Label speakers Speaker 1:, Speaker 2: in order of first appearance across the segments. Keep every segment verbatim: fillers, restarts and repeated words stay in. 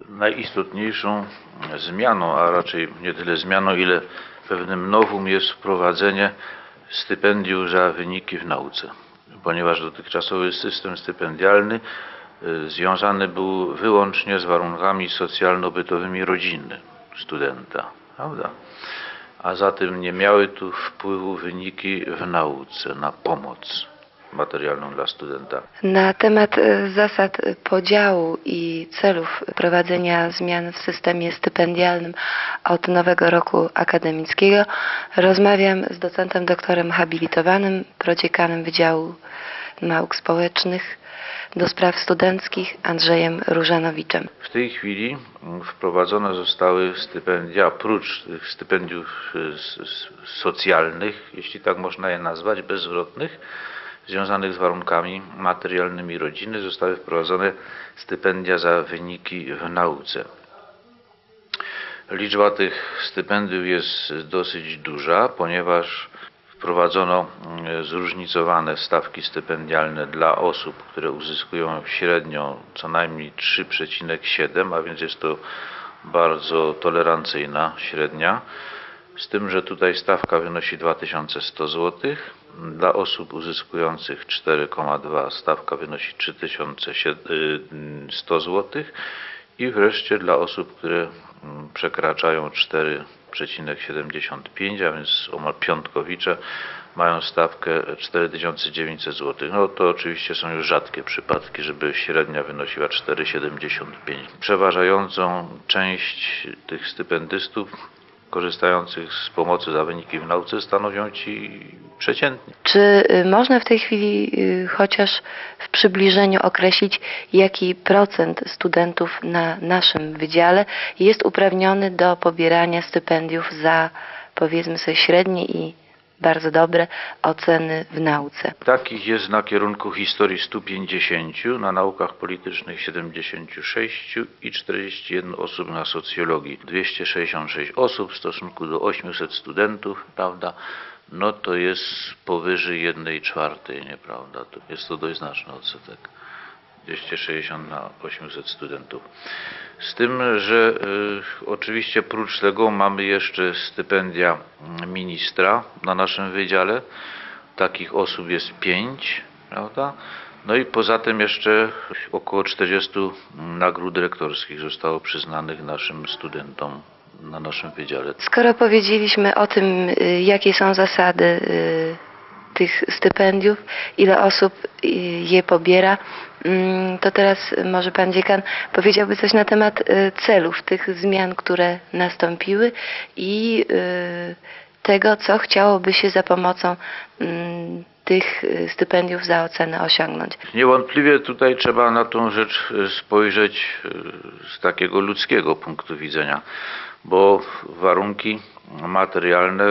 Speaker 1: Najistotniejszą zmianą, a raczej nie tyle zmianą, ile pewnym nowum jest wprowadzenie stypendium za wyniki w nauce, ponieważ dotychczasowy system stypendialny związany był wyłącznie z warunkami socjalno-bytowymi rodziny studenta, prawda? A zatem nie miały tu wpływu wyniki w nauce na pomoc materialną dla studenta.
Speaker 2: Na temat zasad podziału i celów prowadzenia zmian w systemie stypendialnym od nowego roku akademickiego rozmawiam z docentem doktorem habilitowanym, prodziekanem Wydziału Nauk Społecznych do spraw studenckich Andrzejem Różanowiczem.
Speaker 1: W tej chwili wprowadzone zostały stypendia, oprócz tych stypendiów socjalnych, jeśli tak można je nazwać, bezzwrotnych, związanych z warunkami materialnymi rodziny, zostały wprowadzone stypendia za wyniki w nauce. Liczba tych stypendiów jest dosyć duża, ponieważ wprowadzono zróżnicowane stawki stypendialne dla osób, które uzyskują średnią co najmniej trzy przecinek siedem, a więc jest to bardzo tolerancyjna średnia, z tym, że tutaj stawka wynosi dwa tysiące sto złotych. Dla osób uzyskujących cztery przecinek dwa stawka wynosi trzy tysiące sto złotych i wreszcie dla osób, które przekraczają cztery przecinek siedemdziesiąt pięć, a więc omal piątkowicze, mają stawkę cztery tysiące dziewięćset złotych. No to oczywiście są już rzadkie przypadki, żeby średnia wynosiła cztery przecinek siedemdziesiąt pięć. Przeważającą część tych stypendystów korzystających z pomocy za wyniki w nauce stanowią ci przeciętni.
Speaker 2: Czy można w tej chwili chociaż w przybliżeniu określić, jaki procent studentów na naszym wydziale jest uprawniony do pobierania stypendiów za, powiedzmy sobie, średnie i bardzo dobre oceny w nauce?
Speaker 1: Takich jest na kierunku historii sto pięćdziesiąt, na naukach politycznych siedemdziesiąt sześć i czterdzieści jedna osób na socjologii. dwieście sześćdziesiąt sześć osób w stosunku do ośmiuset studentów, prawda? No to jest powyżej jednej czwartej, nieprawda? To jest to dość znaczny odsetek. dwieście sześćdziesiąt na ośmiuset studentów. Z tym, że y, oczywiście prócz tego mamy jeszcze stypendia ministra na naszym wydziale. Takich osób jest pięć, prawda? No i poza tym jeszcze około czterdziestu nagród rektorskich zostało przyznanych naszym studentom na naszym wydziale.
Speaker 2: Skoro powiedzieliśmy o tym, jakie są zasady y, tych stypendiów, ile osób je pobiera, to teraz może pan dziekan powiedziałby coś na temat celów tych zmian, które nastąpiły i tego, co chciałoby się za pomocą tych stypendiów za ocenę osiągnąć.
Speaker 1: Niewątpliwie tutaj trzeba na tą rzecz spojrzeć z takiego ludzkiego punktu widzenia, bo warunki materialne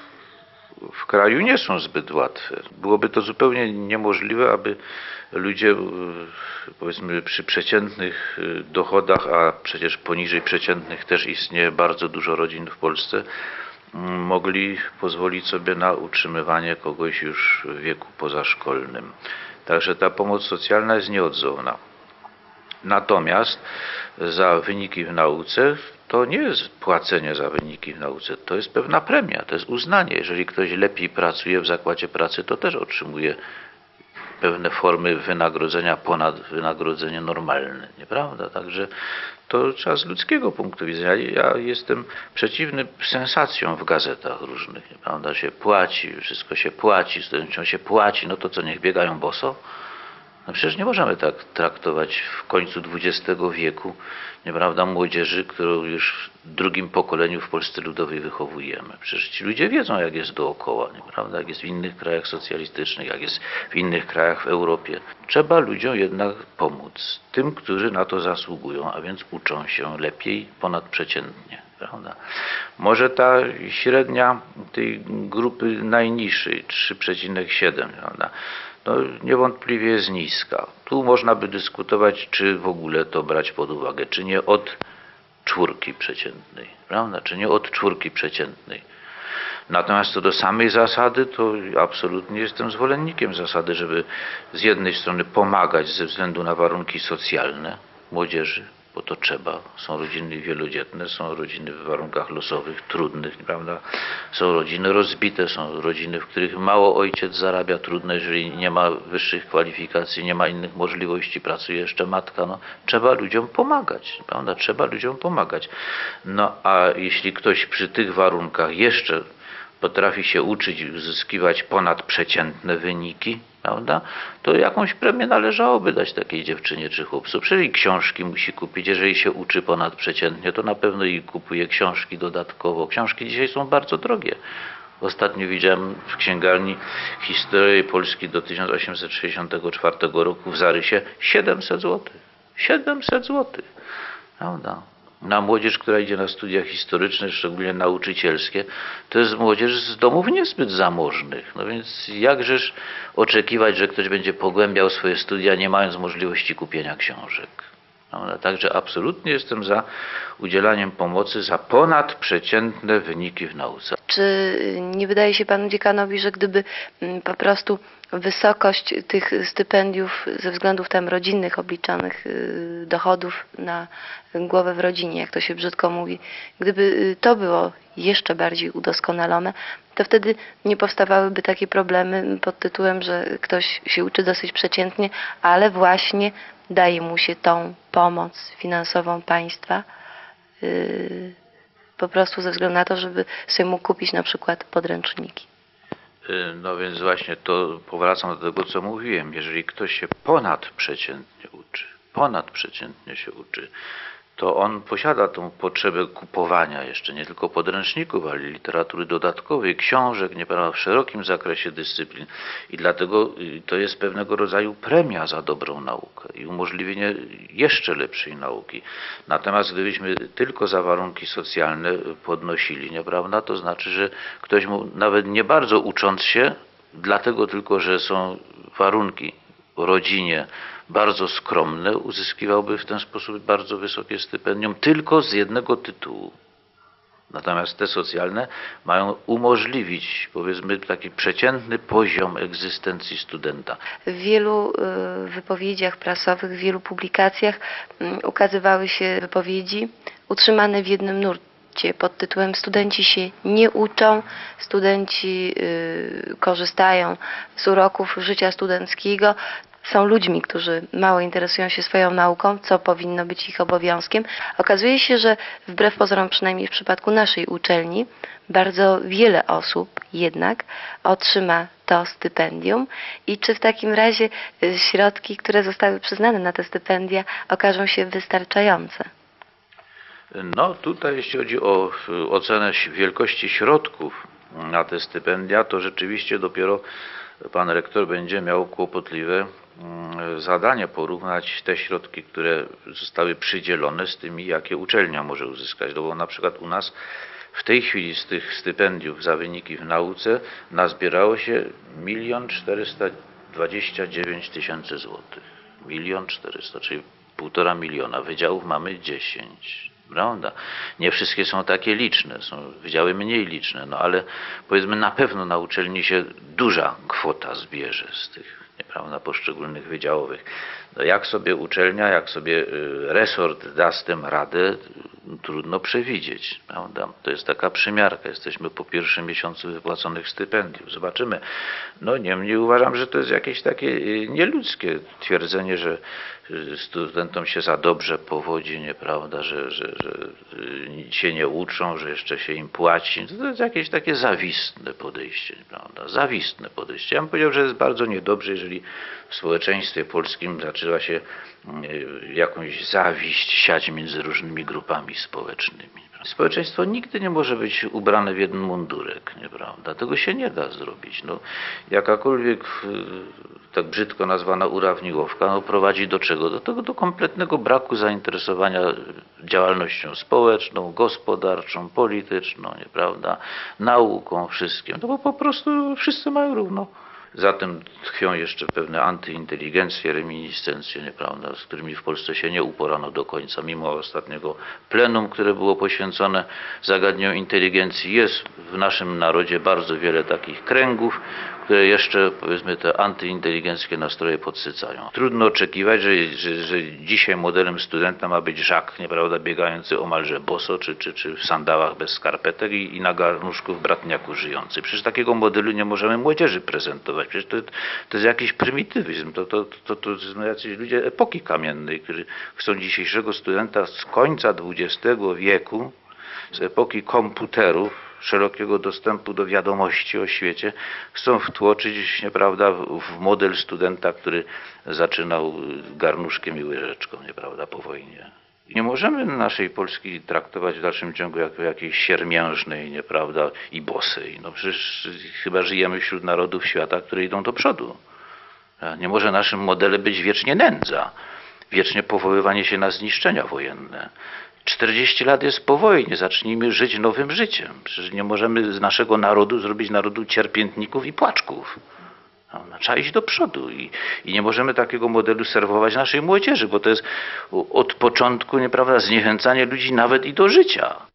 Speaker 1: w kraju nie są zbyt łatwe. Byłoby to zupełnie niemożliwe, aby ludzie, powiedzmy, przy przeciętnych dochodach, a przecież poniżej przeciętnych też istnieje bardzo dużo rodzin w Polsce, mogli pozwolić sobie na utrzymywanie kogoś już w wieku pozaszkolnym. Także ta pomoc socjalna jest nieodzowna. Natomiast za wyniki w nauce to nie jest płacenie za wyniki w nauce, to jest pewna premia, to jest uznanie. Jeżeli ktoś lepiej pracuje w zakładzie pracy, to też otrzymuje pewne formy wynagrodzenia ponad wynagrodzenie normalne, nieprawda? Także to trzeba z ludzkiego punktu widzenia. Ja jestem przeciwny sensacjom w gazetach różnych, nieprawda? Się płaci, wszystko się płaci, studentom się płaci, no to co, niech biegają boso? No przecież nie możemy tak traktować w końcu dwudziestego wieku, nieprawda, młodzieży, którą już w drugim pokoleniu w Polsce Ludowej wychowujemy. Przecież ci ludzie wiedzą, jak jest dookoła, nieprawda, jak jest w innych krajach socjalistycznych, jak jest w innych krajach w Europie. Trzeba ludziom jednak pomóc, tym, którzy na to zasługują, a więc uczą się lepiej ponadprzeciętnie. Prawda? Może ta średnia tej grupy najniższej, trzy przecinek siedem, prawda? No, niewątpliwie jest niska. Tu można by dyskutować, czy w ogóle to brać pod uwagę, czy nie od czwórki przeciętnej, prawda? Czy nie od czwórki przeciętnej. Natomiast co do samej zasady, to absolutnie jestem zwolennikiem zasady, żeby z jednej strony pomagać ze względu na warunki socjalne młodzieży, bo to trzeba. Są rodziny wielodzietne, są rodziny w warunkach losowych, trudnych, prawda? Są rodziny rozbite, są rodziny, w których mało ojciec zarabia, trudne, jeżeli nie ma wyższych kwalifikacji, nie ma innych możliwości, pracuje jeszcze matka. No, trzeba ludziom pomagać, prawda? Trzeba ludziom pomagać. No a jeśli ktoś przy tych warunkach jeszcze potrafi się uczyć i uzyskiwać ponadprzeciętne wyniki, prawda, to jakąś premię należałoby dać takiej dziewczynie czy chłopcu. Przecież książki musi kupić. Jeżeli się uczy ponadprzeciętnie, to na pewno i kupuje książki dodatkowo. Książki dzisiaj są bardzo drogie. Ostatnio widziałem w księgarni Historię Polski do tysiąc osiemset sześćdziesiątego czwartego roku w zarysie siedemset złotych. siedemset złotych. Prawda? Na młodzież, która idzie na studia historyczne, szczególnie nauczycielskie, to jest młodzież z domów niezbyt zamożnych. No więc jakżeż oczekiwać, że ktoś będzie pogłębiał swoje studia, nie mając możliwości kupienia książek. No, także absolutnie jestem za udzielaniem pomocy za ponadprzeciętne wyniki w nauce.
Speaker 2: Czy nie wydaje się panu dziekanowi, że gdyby mm, po prostu wysokość tych stypendiów ze względów tam rodzinnych obliczanych y, dochodów na głowę w rodzinie, jak to się brzydko mówi, gdyby y, to było jeszcze bardziej udoskonalone, to wtedy nie powstawałyby takie problemy pod tytułem, że ktoś się uczy dosyć przeciętnie, ale właśnie daje mu się tą pomoc finansową państwa, yy, po prostu ze względu na to, żeby sobie mógł kupić na przykład podręczniki.
Speaker 1: No więc właśnie to powracam do tego, co mówiłem. Jeżeli ktoś się ponadprzeciętnie uczy, ponadprzeciętnie się uczy, to on posiada tą potrzebę kupowania jeszcze nie tylko podręczników, ale literatury dodatkowej, książek, nieprawda, w szerokim zakresie dyscyplin. I dlatego to jest pewnego rodzaju premia za dobrą naukę i umożliwienie jeszcze lepszej nauki. Natomiast gdybyśmy tylko za warunki socjalne podnosili, nieprawda, to znaczy, że ktoś mu nawet nie bardzo ucząc się, dlatego tylko, że są warunki w rodzinie bardzo skromne, uzyskiwałby w ten sposób bardzo wysokie stypendium tylko z jednego tytułu. Natomiast te socjalne mają umożliwić, powiedzmy, taki przeciętny poziom egzystencji studenta.
Speaker 2: W wielu y, wypowiedziach prasowych, w wielu publikacjach y, ukazywały się wypowiedzi utrzymane w jednym nurcie pod tytułem studenci się nie uczą, studenci y, korzystają z uroków życia studenckiego, są ludźmi, którzy mało interesują się swoją nauką, co powinno być ich obowiązkiem. Okazuje się, że wbrew pozorom, przynajmniej w przypadku naszej uczelni, bardzo wiele osób jednak otrzyma to stypendium i czy w takim razie środki, które zostały przyznane na te stypendia, okażą się wystarczające?
Speaker 1: No tutaj jeśli chodzi o ocenę wielkości środków na te stypendia, to rzeczywiście dopiero pan rektor będzie miał kłopotliwe zadanie porównać te środki, które zostały przydzielone z tymi, jakie uczelnia może uzyskać. No bo na przykład u nas w tej chwili z tych stypendiów za wyniki w nauce nazbierało się milion czterysta dwadzieścia dziewięć tysięcy złotych. Milion czterysta, czyli półtora miliona. Wydziałów mamy dziesięć. Prawda? Nie wszystkie są takie liczne, są wydziały mniej liczne, no ale powiedzmy na pewno na uczelni się duża kwota zbierze z tych, nieprawda, poszczególnych wydziałowych. No jak sobie uczelnia, jak sobie resort da z tym radę, trudno przewidzieć, prawda? To jest taka przymiarka, jesteśmy po pierwszym miesiącu wypłaconych stypendiów, zobaczymy. No niemniej uważam, że to jest jakieś takie nieludzkie twierdzenie, że studentom się za dobrze powodzi, nieprawda, że, że, że się nie uczą, że jeszcze się im płaci. To jest jakieś takie zawistne podejście, prawda? Zawistne podejście. Ja bym powiedział, że jest bardzo niedobrze, jeżeli w społeczeństwie polskim zaczęła się jakąś zawiść siać między różnymi grupami społecznymi. Społeczeństwo nigdy nie może być ubrane w jeden mundurek, nieprawda? Tego się nie da zrobić. No, jakakolwiek tak brzydko nazwana urawniłowka no, prowadzi do czego? Do tego do kompletnego braku zainteresowania działalnością społeczną, gospodarczą, polityczną, nieprawda? Nauką, wszystkim. No bo po prostu wszyscy mają równo. Zatem tkwią jeszcze pewne antyinteligencje, reminiscencje, nieprawda, z którymi w Polsce się nie uporano do końca. Mimo ostatniego plenum, które było poświęcone zagadnieniu inteligencji, jest w naszym narodzie bardzo wiele takich kręgów, które jeszcze, powiedzmy, te antyinteligenckie nastroje podsycają. Trudno oczekiwać, że, że, że dzisiaj modelem studenta ma być Żak, nieprawda, biegający omalże boso, czy, czy, czy w sandałach bez skarpetek i, i na garnuszku w bratniaku żyjący. Przecież takiego modelu nie możemy młodzieży prezentować. Przecież to, to jest jakiś prymitywizm. To, to, to, to, to są jacyś ludzie epoki kamiennej, którzy chcą dzisiejszego studenta z końca dwudziestego wieku, z epoki komputerów, szerokiego dostępu do wiadomości o świecie, chcą wtłoczyć, nieprawda, w model studenta, który zaczynał garnuszkiem i łyżeczką, nieprawda, po wojnie. Nie możemy naszej Polski traktować w dalszym ciągu jako jakiejś siermiężnej, nieprawda, i bosej. No przecież chyba żyjemy wśród narodów świata, które idą do przodu. Nie może naszym modelem być wiecznie nędza, wiecznie powoływanie się na zniszczenia wojenne. czterdzieści lat jest po wojnie, zacznijmy żyć nowym życiem. Przecież nie możemy z naszego narodu zrobić narodu cierpiętników i płaczków. No, trzeba iść do przodu i, i nie możemy takiego modelu serwować naszej młodzieży, bo to jest od początku, nieprawda, zniechęcanie ludzi nawet i do życia.